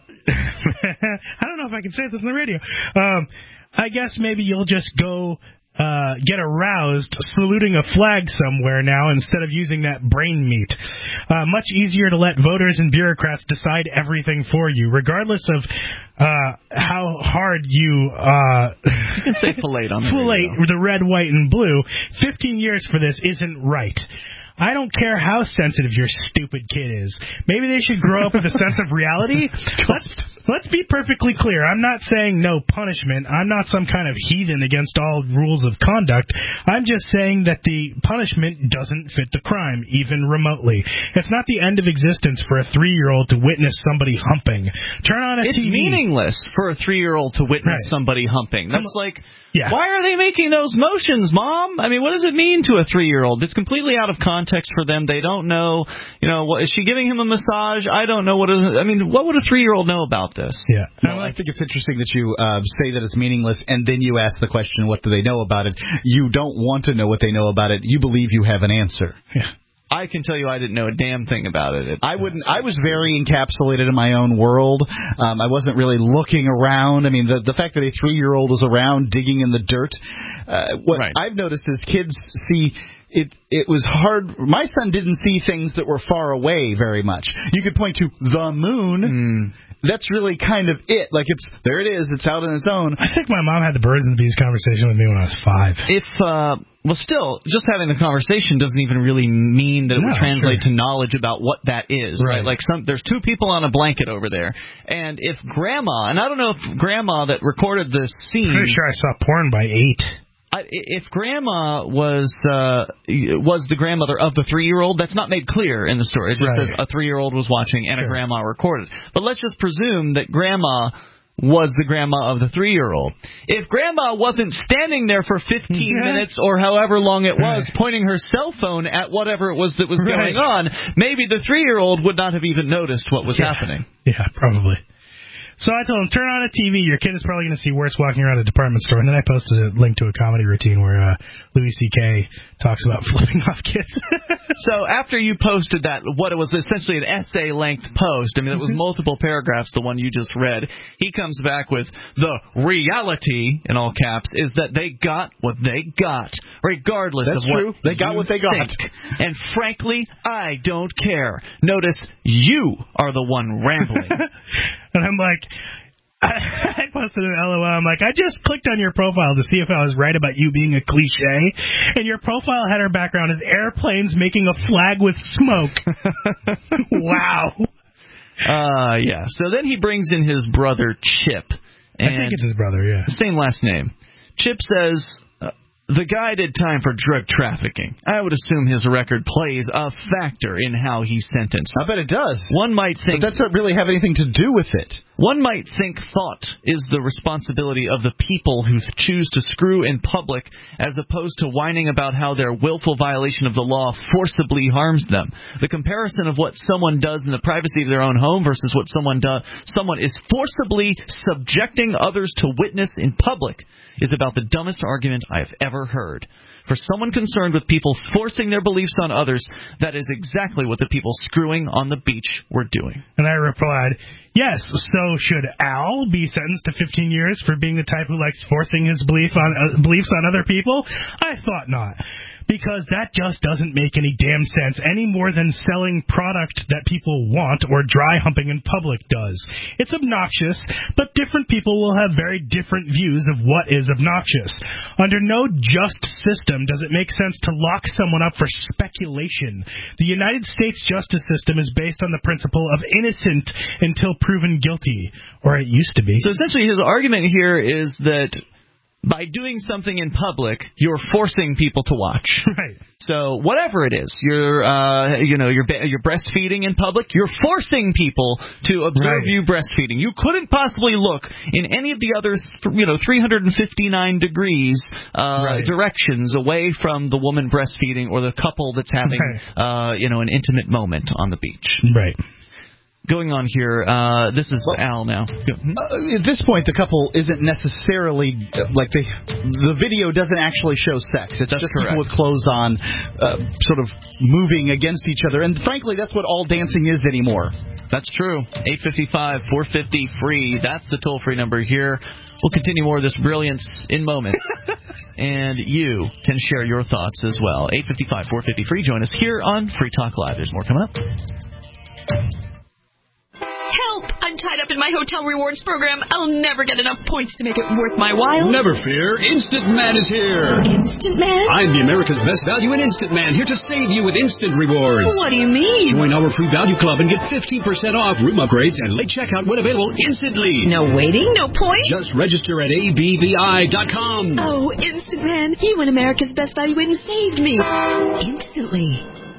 I don't know if I can say this on the radio. Um, I guess maybe you'll just go... Uh, get aroused saluting a flag somewhere now instead of using that brain meat. Uh, much easier to let voters and bureaucrats decide everything for you, regardless of uh, how hard you... Uh, you can say polite on the polite, the red, white, and blue. Fifteen years for this isn't right. I don't care how sensitive your stupid kid is. Maybe they should grow up with a sense of reality. Let's let's be perfectly clear. I'm not saying no punishment. I'm not some kind of heathen against all rules of conduct. I'm just saying that the punishment doesn't fit the crime, even remotely. It's not the end of existence for a three-year-old to witness somebody humping. Turn on a it's T V. It's meaningless for a three-year-old to witness right. somebody humping. That's I'm, like... Yeah. Why are they making those motions, Mom? I mean, what does it mean to a three-year-old? It's completely out of context for them. They don't know, you know, what, is she giving him a massage? I don't know. What is, I mean, what would a three-year-old know about this? Yeah. Well, I think it's interesting that you uh, say that it's meaningless, and then you ask the question, what do they know about it? You don't want to know what they know about it. You believe you have an answer. Yeah. I can tell you I didn't know a damn thing about it. I wouldn't. I was very encapsulated in my own world. Um, I wasn't really looking around. I mean, the the fact that a three-year-old is around digging in the dirt. Uh, what right. I've noticed is kids see. It it was hard. My son didn't see things that were far away very much. You could point to the moon. Mm. That's really kind of it. Like, it's there it is. It's out on its own. I think my mom had the birds and the bees conversation with me when I was five. If, uh, well, still, just having the conversation doesn't even really mean that it no, would translate sure. to knowledge about what that is, right? Right. Like, some there's two people on a blanket over there, and if Grandma, and I don't know if Grandma that recorded this scene... Pretty sure I saw porn by eight. I, if Grandma was uh, was the grandmother of the three-year-old, that's not made clear in the story. It just right. says a three-year-old was watching and sure. a grandma recorded. But let's just presume that Grandma was the grandma of the three-year-old. If grandma wasn't standing there for fifteen minutes or however long it was, right. pointing her cell phone at whatever it was that was right. going on, maybe the three-year-old would not have even noticed what was yeah. happening. Yeah, probably. So I told him, turn on a T V. Your kid is probably going to see worse walking around a department store. And then I posted a link to a comedy routine where uh, Louis C K talks about flipping off kids. So after you posted that, what it was essentially an essay-length post, I mean, it was multiple paragraphs, the one you just read, he comes back with the reality, in all caps, is that they got what they got, regardless That's of what true. They got what they got. Think. And frankly, I don't care. Notice you are the one rambling. And I'm like, I posted an L O L. I'm like, I just clicked on your profile to see if I was right about you being a cliche. And your profile header background is airplanes making a flag with smoke. Wow. Uh, yeah. So then he brings in his brother, Chip. And I think it's his brother, yeah. Same last name. Chip says, uh, the guy did time for drug trafficking. I would assume his record plays a factor in how he's sentenced. I bet it does. One might think... But that doesn't really have anything to do with it. One might think thought is the responsibility of the people who choose to screw in public as opposed to whining about how their willful violation of the law forcibly harms them. The comparison of what someone does in the privacy of their own home versus what someone does, someone is forcibly subjecting others to witness in public is about the dumbest argument I have ever heard. For someone concerned with people forcing their beliefs on others, that is exactly what the people screwing on the beach were doing. And I replied, yes, so should Al be sentenced to fifteen years for being the type who likes forcing his belief on uh, beliefs on other people? I thought not. Because that just doesn't make any damn sense any more than selling product that people want or dry humping in public does. It's obnoxious, but different people will have very different views of what is obnoxious. Under no just system does it make sense to lock someone up for speculation. The United States justice system is based on the principle of innocent until proven guilty, or it used to be. So essentially his argument here is that by doing something in public, you're forcing people to watch. Right. So whatever it is, you're, uh, you know, you're you're breastfeeding in public. You're forcing people to observe right. you breastfeeding. You couldn't possibly look in any of the other, th- you know, three hundred fifty-nine degrees uh, right. directions away from the woman breastfeeding or the couple that's having, right. uh, you know, an intimate moment on the beach. Right. Going on here, uh, this is Al now. Uh, at this point, the couple isn't necessarily, uh, like, they, the video doesn't actually show sex. It's that's just correct. people with clothes on, uh, sort of moving against each other. And frankly, that's what all dancing is anymore. That's true. eight five five, four five zero, free. That's the toll-free number here. We'll continue more of this brilliance in moments. And you can share your thoughts as well. eight five five, four five zero, free. Join us here on Free Talk Live. There's more coming up. Help! I'm tied up in my hotel rewards program. I'll never get enough points to make it worth my while. Never fear. Instant Man is here. Instant Man? I'm the America's Best Value in Instant Man, here to save you with instant rewards. What do you mean? Join our free value club and get fifteen percent off room upgrades and late checkout when available instantly. No waiting? No points? Just register at A B V I dot com. Oh, Instant Man, you and America's Best Value in saved me. Instantly.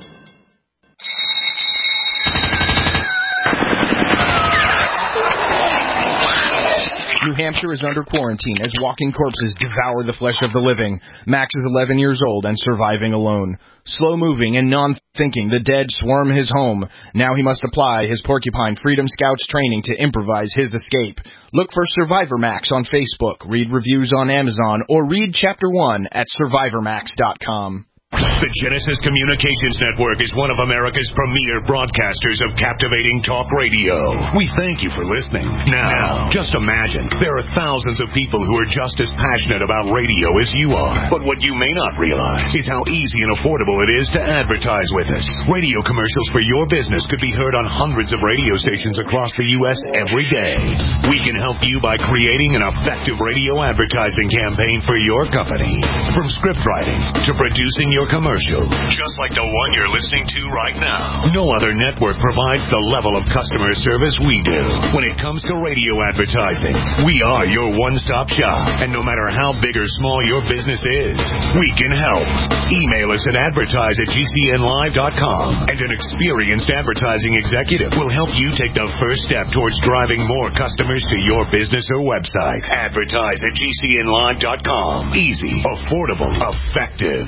New Hampshire is under quarantine as walking corpses devour the flesh of the living. Max is eleven years old and surviving alone. Slow-moving and non-thinking, the dead swarm his home. Now he must apply his Porcupine Freedom Scouts training to improvise his escape. Look for Survivor Max on Facebook, read reviews on Amazon, or read Chapter one at survivor max dot com. The Genesis Communications Network is one of America's premier broadcasters of captivating talk radio. We thank you for listening. Now, just imagine, there are thousands of people who are just as passionate about radio as you are. But what you may not realize is how easy and affordable it is to advertise with us. Radio commercials for your business could be heard on hundreds of radio stations across the U S every day. We can help you by creating an effective radio advertising campaign for your company. From script writing to producing your radio commercial, just like the one you're listening to right now. No other network provides the level of customer service we do. When it comes to radio advertising, we are your one-stop shop. And no matter how big or small your business is, we can help. Email us at advertise at G C N live dot com, and an experienced advertising executive will help you take the first step towards driving more customers to your business or website. Advertise at G C N live dot com. Easy, affordable, effective.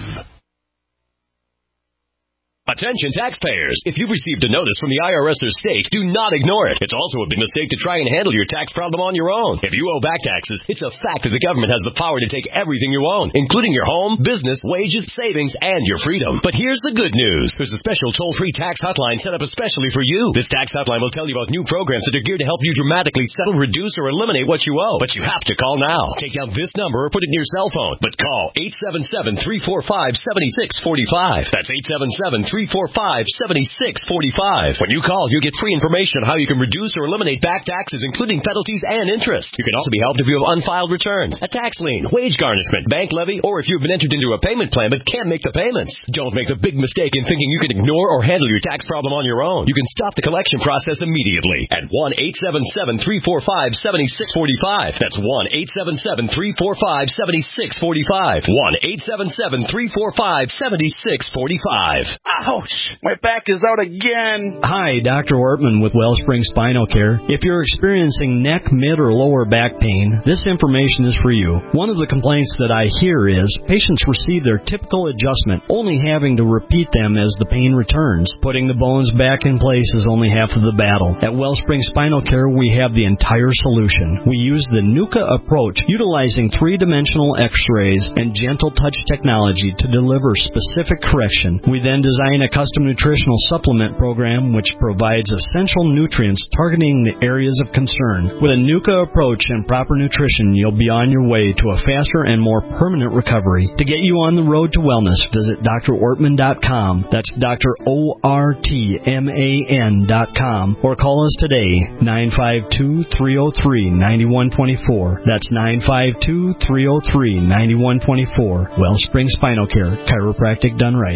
Attention taxpayers. If you've received a notice from the I R S or state, do not ignore it. It's also a big mistake to try and handle your tax problem on your own. If you owe back taxes, it's a fact that the government has the power to take everything you own, including your home, business, wages, savings, and your freedom. But here's the good news. There's a special toll-free tax hotline set up especially for you. This tax hotline will tell you about new programs that are geared to help you dramatically settle, reduce, or eliminate what you owe. But you have to call now. Take out this number or put it in your cell phone. But call eight seven seven, three four five, seven six four five. That's eight seven seven, three four five, seven six four five. When you call, you get free information on how you can reduce or eliminate back taxes, including penalties and interest. You can also be helped if you have unfiled returns, a tax lien, wage garnishment, bank levy, or if you've been entered into a payment plan but can't make the payments. Don't make the big mistake in thinking you can ignore or handle your tax problem on your own. You can stop the collection process immediately at one eight seven seven, three four five, seven six four five. That's one eight seven seven, three four five, seven six four five. one eight seven seven, three four five, seven six four five. Ouch! My back is out again. Hi, Doctor Ortman with Wellspring Spinal Care. If you're experiencing neck, mid, or lower back pain, this information is for you. One of the complaints that I hear is patients receive their typical adjustment, only having to repeat them as the pain returns. Putting the bones back in place is only half of the battle. At Wellspring Spinal Care, we have the entire solution. We use the NUCA approach, utilizing three-dimensional x-rays and gentle touch technology to deliver specific correction. We then design a custom nutritional supplement program which provides essential nutrients targeting the areas of concern. With a NUCA approach and proper nutrition, you'll be on your way to a faster and more permanent recovery. To get you on the road to wellness, visit D R Ortman dot com. That's Doctor O R T M A N dot com. Or call us today, nine five two, three oh three, nine one two four. That's nine five two, three oh three, nine one two four. Wellspring Spinal Care, chiropractic done right.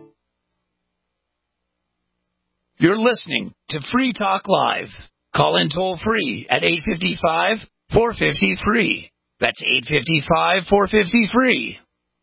You're listening to Free Talk Live. Call in toll free at eight five five, four five zero, free. That's eight five five, four five zero, free.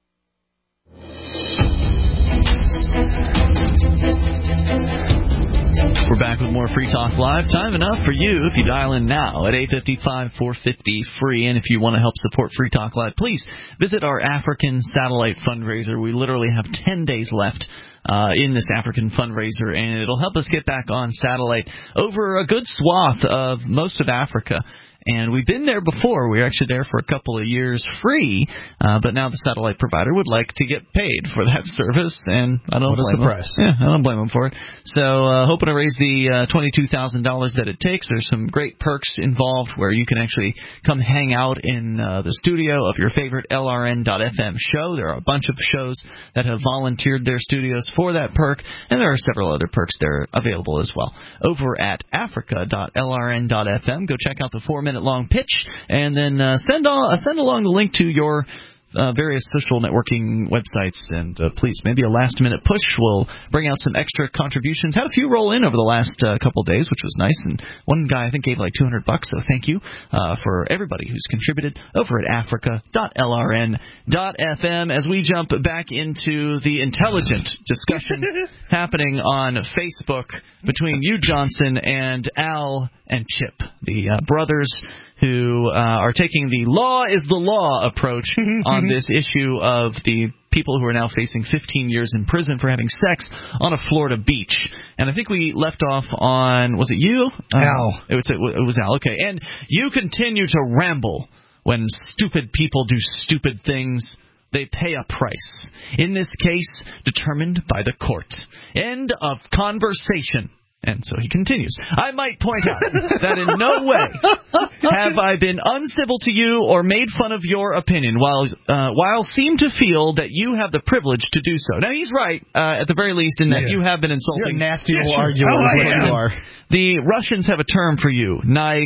We're back with more Free Talk Live. Time enough for you if you dial in now at eight five five, four five zero, free. And if you want to help support Free Talk Live, please visit our African Satellite fundraiser. We literally have ten days left Uh, in this African fundraiser, and it'll help us get back on satellite over a good swath of most of Africa. And we've been there before. We were actually there for a couple of years free, uh, but now the satellite provider would like to get paid for that service, and I don't what blame a surprise. them. Yeah, I don't blame them for it. So uh, hoping to raise the uh, twenty-two thousand dollars that it takes. There's some great perks involved where you can actually come hang out in uh, the studio of your favorite L R N dot F M show. There are a bunch of shows that have volunteered their studios for that perk, and there are several other perks there available as well. Over at Africa dot L R N dot F M, go check out the four-minute long pitch, and then uh, send all, uh, send along the link to your uh, various social networking websites, and uh, please, maybe a last-minute push will bring out some extra contributions. Had a few roll in over the last uh, couple of days, which was nice, and one guy I think gave like two hundred bucks, so thank you uh, for everybody who's contributed over at Africa dot L R N dot F M as we jump back into the intelligent discussion happening on Facebook between you, Johnson, and Al and Chip, the uh, brothers who uh, are taking the law is the law approach on this issue of the people who are now facing fifteen years in prison for having sex on a Florida beach. And I think we left off on, was it you? Al. Uh, it, was, it was Al, okay. And you continue to ramble when stupid people do stupid things. They pay a price. In this case, determined by the court. End of conversation. And so he continues. I might point out that in no way have I been uncivil to you or made fun of your opinion, while uh, while seem to feel that you have the privilege to do so. Now, he's right, uh, at the very least, in that yeah. you have been insulting. You're a nasty little arguer is what you are. The Russians have a term for you,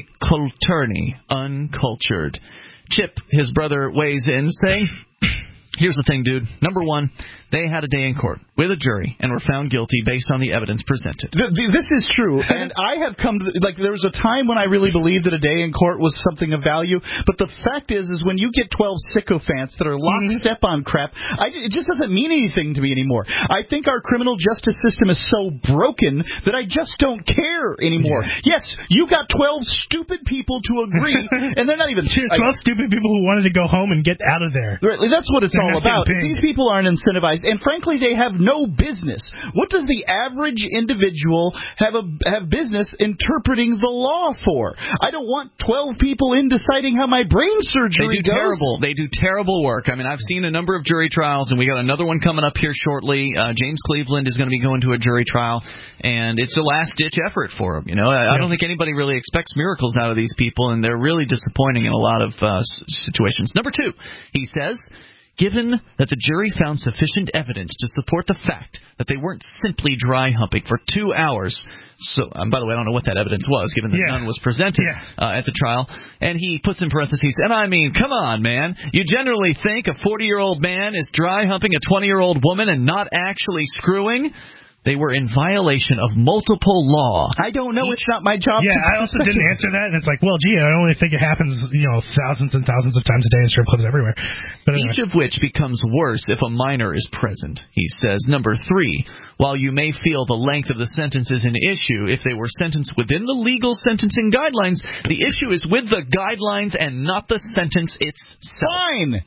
naikulturny, uncultured. Chip, his brother, weighs in, saying, Here's the thing, dude. Number one, they had a day in court with a jury and were found guilty based on the evidence presented. The, the, this is true, and I have come to, like, there was a time when I really believed that a day in court was something of value, but the fact is, is when you get twelve sycophants that are lockstep on crap, I, it just doesn't mean anything to me anymore. I think our criminal justice system is so broken that I just don't care anymore. Yeah. Yes, you got twelve stupid people to agree, and they're not even... twelve I, stupid people who wanted to go home and get out of there. Right, that's what it's all about. These people aren't incentivized, and frankly, they have no business. What does the average individual have a have business interpreting the law for? I don't want twelve people in deciding how my brain surgery They do goes. terrible. They do terrible work. I mean, I've seen a number of jury trials, and we got another one coming up here shortly. Uh, James Cleveland is going to be going to a jury trial, and it's a last-ditch effort for him. You know, I, yeah. I don't think anybody really expects miracles out of these people, and they're really disappointing in a lot of uh, situations. Number two, he says, given that the jury found sufficient evidence to support the fact that they weren't simply dry humping for two hours, so um, by the way, I don't know what that evidence was, given that yeah. none was presented yeah. uh, at the trial, and he puts in parentheses, and I mean, come on, man, you generally think a forty-year-old man is dry humping a twenty-year-old woman and not actually screwing? They were in violation of multiple law. I don't know. It's not my job. Yeah, to I also didn't answer that, and it's like, well, gee, I only think it happens, you know, thousands and thousands of times a day in strip clubs everywhere. But anyway. Each of which becomes worse if a minor is present, he says. Number three, while you may feel the length of the sentence is an issue, if they were sentenced within the legal sentencing guidelines, the issue is with the guidelines and not the sentence itself. Fine.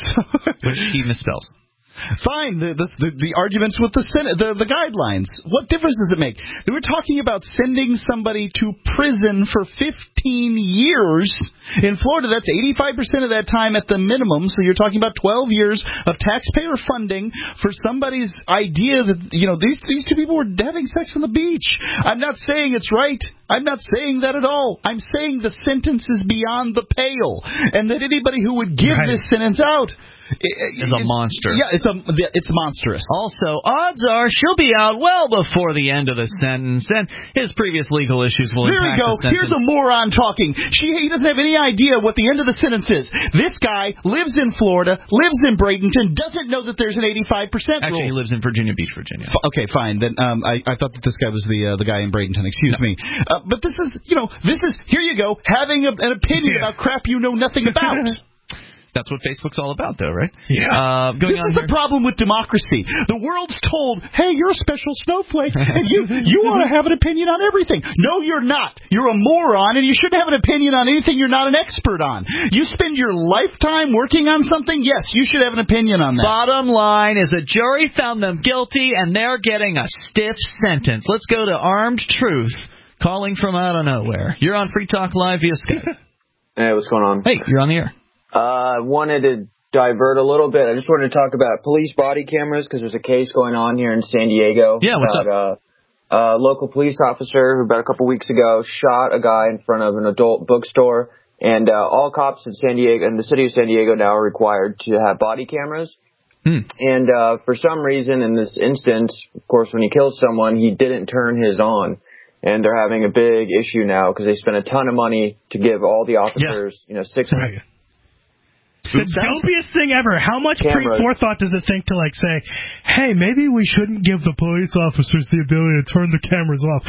Which he misspells. Fine, the, the the the arguments with the Senate, the the guidelines. What difference does it make? They were talking about sending somebody to prison for fifteen years in Florida. That's eighty-five percent of that time at the minimum. So you're talking about twelve years of taxpayer funding for somebody's idea that, you know, these these two people were having sex on the beach. I'm not saying it's right. I'm not saying that at all. I'm saying the sentence is beyond the pale, and that anybody who would give right. this sentence out is a monster. Yeah, it's a it's monstrous. Also, odds are she'll be out well before the end of the sentence, and his previous legal issues will there impact we go. the sentence. Here's a moron talking. She he doesn't have any idea what the end of the sentence is. This guy lives in Florida, lives in Bradenton, doesn't know that there's an eighty-five percent rule. Actually, he lives in Virginia Beach, Virginia. F- okay, fine. Then um, I, I thought that this guy was the uh, the guy in Bradenton. Excuse no. me. Uh, but this is, you know, this is here you go having a, an opinion yeah. about crap you know nothing about. That's what Facebook's all about, though, right? Yeah. Uh, going this on is here. the problem with democracy. The world's told, hey, you're a special snowflake, and you you ought to have an opinion on everything. No, you're not. You're a moron, and you shouldn't have an opinion on anything you're not an expert on. You spend your lifetime working on something, yes, you should have an opinion on that. Bottom line is a jury found them guilty, and they're getting a stiff sentence. Let's go to Armed Truth, calling from out of nowhere. You're on Free Talk Live via Skype. Hey, what's going on? Hey, you're on the air. I uh, wanted to divert a little bit. I just wanted to talk about police body cameras because there's a case going on here in San Diego. Yeah, what's about, up? Uh, a local police officer who about a couple weeks ago shot a guy in front of an adult bookstore, and uh, all cops in San Diego and the city of San Diego now are required to have body cameras. Hmm. And uh, for some reason, in this instance, of course, when he killed someone, he didn't turn his on. And they're having a big issue now because they spent a ton of money to give all the officers, yeah. you know, six hundred. Right. The dumpiest thing ever. How much Cameras. pre-forethought does it think to, like, say, hey, maybe we shouldn't give the police officers the ability to turn the cameras off?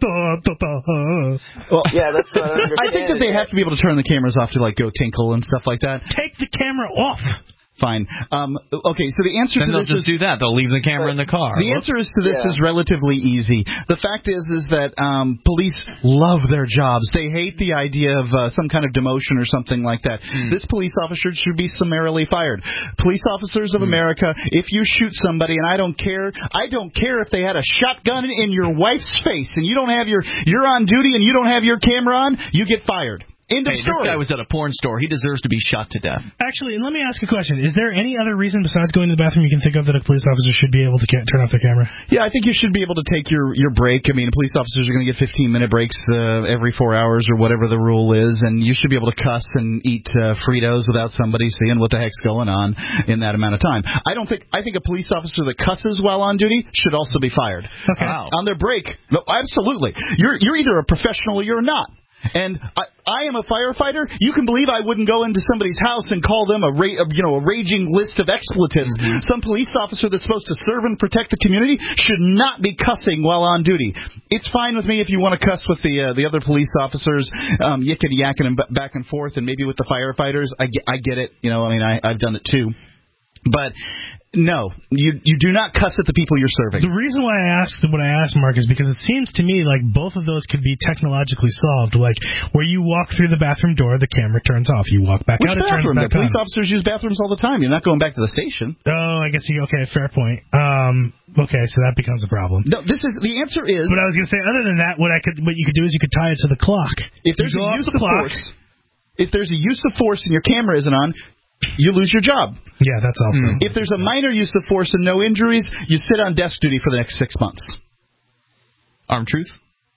Well, yeah, that's what I understand. I think that they have to be able to turn the cameras off to, like, go tinkle and stuff like that. Take the camera off. Fine. Um, okay, so the answer then to this is... Then they'll just do that. They'll leave the camera in the car. The answer is to this yeah. is relatively easy. The fact is is that um, police love their jobs. They hate the idea of uh, some kind of demotion or something like that. Hmm. This police officer should be summarily fired. Police officers of hmm. America, if you shoot somebody, and I don't care, I don't care if they had a shotgun in your wife's face and you don't have your, you're on duty and you don't have your camera on, you get fired. End of hey, story. This guy was at a porn store. He deserves to be shot to death. Actually, let me ask a question. Is there any other reason besides going to the bathroom you can think of that a police officer should be able to turn off their camera? Yeah, I think you should be able to take your, your break. I mean, police officers are going to get fifteen-minute breaks uh, every four hours or whatever the rule is, and you should be able to cuss and eat uh, Fritos without somebody seeing what the heck's going on in that amount of time. I don't think. I think a police officer that cusses while on duty should also be fired. Okay. Wow. On their break, no, absolutely. You're you're either a professional or you're not. And I, I am a firefighter. You can believe I wouldn't go into somebody's house and call them a, ra- you know, a raging list of expletives. Mm-hmm. Some police officer that's supposed to serve and protect the community should not be cussing while on duty. It's fine with me if you want to cuss with the uh, the other police officers, um, yickety yakking and b- back and forth, and maybe with the firefighters. I get, I get it. You know, I mean, I, I've done it too. But no, you you do not cuss at the people you're serving. The reason why I asked what I asked, Mark, is because it seems to me like both of those could be technologically solved. Like where you walk through the bathroom door, the camera turns off. You walk back Which out, it turns bathroom? back The police on. officers use bathrooms all the time. You're not going back to the station. Oh, I guess you. Okay, fair point. Um, okay, so that becomes a problem. No, this is the answer is. But I was going to say, other than that, what I could, what you could do is you could tie it to the clock. If there's you a go use off of the clock, force, if there's a use of force and your camera isn't on, you lose your job. Yeah, that's also. Mm. If there's a minor use of force and no injuries, you sit on desk duty for the next six months. Armed Truth?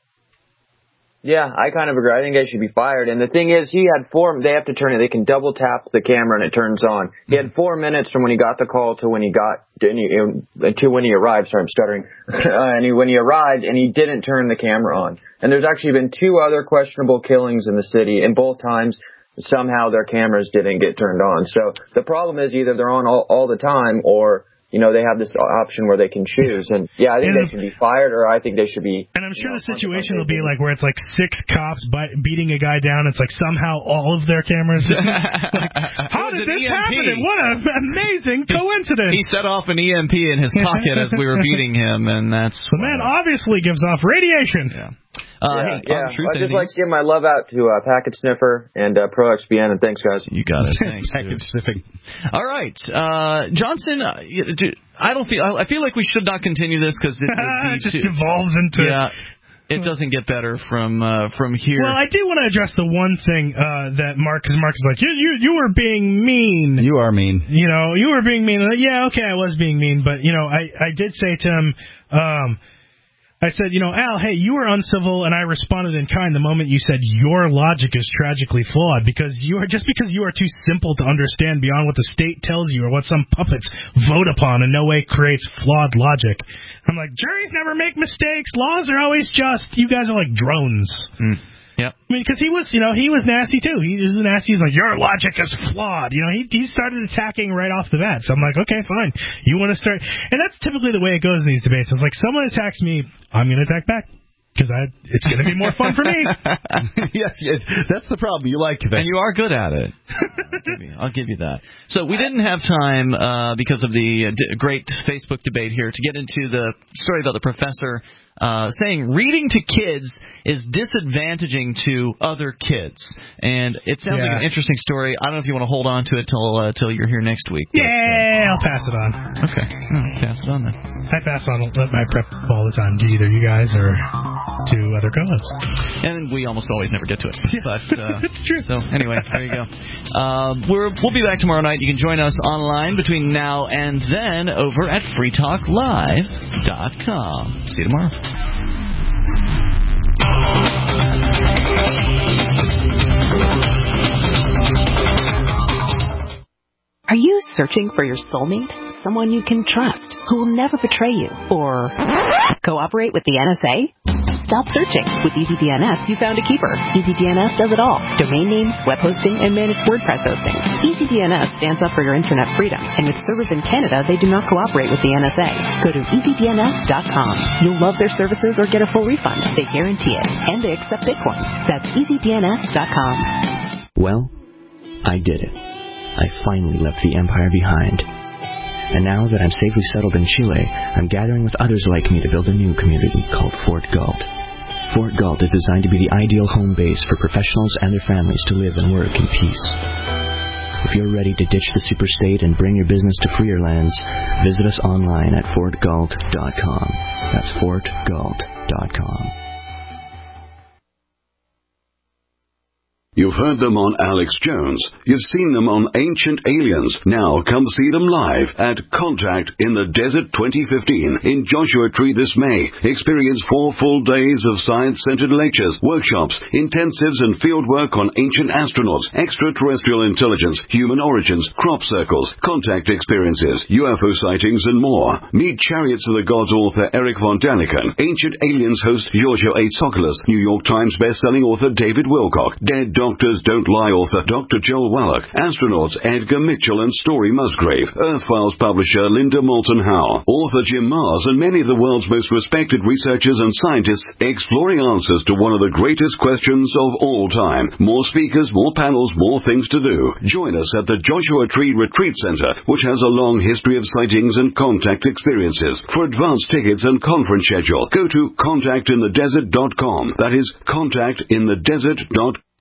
Yeah, I kind of agree. I think they should be fired. And the thing is, he had four. They have to turn it. They can double tap the camera and it turns on. He had four minutes from when he got the call to when he got to when he arrived. Sorry, I'm stuttering. uh, and he, when he arrived, and he didn't turn the camera on. And there's actually been two other questionable killings in the city, and both times somehow their cameras didn't get turned on. So the problem is either they're on all, all the time, or you know, they have this option where they can choose. And yeah, I think and they should be fired, or I think they should be. And I'm sure you know, the situation will be like where it's like six cops bi- beating a guy down. It's like somehow all of their cameras. Like, how did this E M P. happen? And what an amazing coincidence! He set off an E M P in his pocket as we were beating him, and that's the man obviously gives off radiation. Yeah. yeah, Uh, hey, yeah. Truth, I'd just like to give my love out to uh, Packet Sniffer and uh, Pro X B N, and thanks, guys. You got it. Thanks, Packet Sniffing. All right, uh, Johnson. Uh, I don't feel. I feel like we should not continue this because it, it just too, devolves into. Yeah, it doesn't get better from uh, from here. Well, I do want to address the one thing uh, that Mark, because Mark is like, you, you you were being mean. You are mean. You know, you were being mean. Like, yeah, okay, I was being mean, but you know, I I did say to him. Um, I said, you know, Al, hey, you were uncivil, and I responded in kind the moment you said your logic is tragically flawed because you are just because you are too simple to understand beyond what the state tells you or what some puppets vote upon in no way creates flawed logic. I'm like, juries never make mistakes. Laws are always just. You guys are like drones. Mm. Yep. I mean, because he was, you know, he was nasty too. He was nasty. He's like, your logic is flawed. You know, he he started attacking right off the bat. So I'm like, okay, fine. You want to start, and that's typically the way it goes in these debates. It's like someone attacks me, I'm going to attack back. Because I, it's going to be more fun for me. yes, yes, that's the problem. You like this. And you are good at it. I'll, give you, I'll give you that. So we didn't have time, uh, because of the uh, d- great Facebook debate here, to get into the story about the professor uh, saying reading to kids is disadvantaging to other kids. And it sounds Yeah. like an interesting story. I don't know if you want to hold on to it till uh, till you're here next week. Yeah, but, uh, I'll pass it on. Okay. Oh, pass it on then. I pass on my prep all the time to either you guys or to other co-hosts. And we almost always never get to it. But uh, it's true. So anyway, there you go. Um, we're, we'll be back tomorrow night. You can join us online between now and then over at free talk live dot com. See you tomorrow. Are you searching for your soulmate? Someone you can trust, who will never betray you, or cooperate with the N S A? Stop searching. With EasyDNS, you found a keeper. EasyDNS does it all. Domain names, web hosting, and managed WordPress hosting. EasyDNS stands up for your internet freedom, and with servers in Canada, they do not cooperate with the N S A. Go to easy D N S dot com. You'll love their services or get a full refund. They guarantee it, and they accept Bitcoin. That's easy D N S dot com. Well, I did it. I finally left the empire behind. And now that I'm safely settled in Chile, I'm gathering with others like me to build a new community called Fort Galt. Fort Galt is designed to be the ideal home base for professionals and their families to live and work in peace. If you're ready to ditch the superstate and bring your business to freer lands, visit us online at fort galt dot com. That's fort galt dot com. You've heard them on Alex Jones. You've seen them on Ancient Aliens. Now come see them live at Contact in the Desert twenty fifteen in Joshua Tree this May. Experience four full days of science-centered lectures, workshops, intensives, and fieldwork on ancient astronauts, extraterrestrial intelligence, human origins, crop circles, contact experiences, U F O sightings, and more. Meet Chariots of the Gods author Eric von Daniken, Ancient Aliens host Giorgio A. Tsoukalos, New York Times best-selling author David Wilcock, Dead Doctors Don't Lie author Doctor Joel Wallach, astronauts Edgar Mitchell and Story Musgrave, Earth Files publisher Linda Moulton Howe, author Jim Mars, and many of the world's most respected researchers and scientists exploring answers to one of the greatest questions of all time. More speakers, more panels, more things to do. Join us at the Joshua Tree Retreat Center, which has a long history of sightings and contact experiences. For advance tickets and conference schedule, go to contact in the desert dot com. That is contact in the desert dot com.